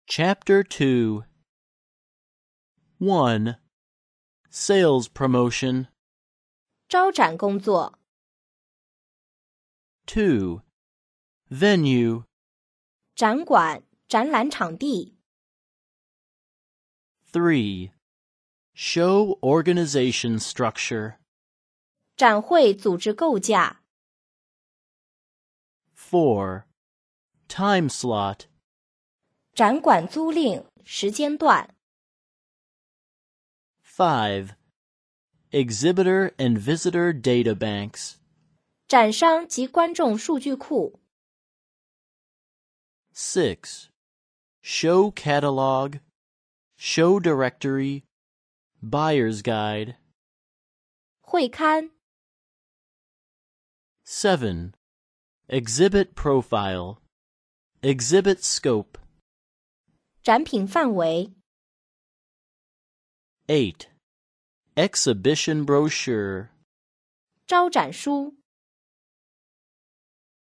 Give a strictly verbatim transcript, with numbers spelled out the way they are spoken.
Chapter two. one. Sales promotion. 招展工作。 two. Venue. 展馆、展览场地。 three. Show organization structure. 展会组织构架。 four. Time slot. 展馆租赁时间段。 five. Exhibitor and visitor data banks. 展商及观众数据库。 six. Show catalog, show directory, buyer's guide. 会刊。 seven. Exhibit profile, exhibit scope. 展品范围。 eight. Exhibition brochure. 招展书。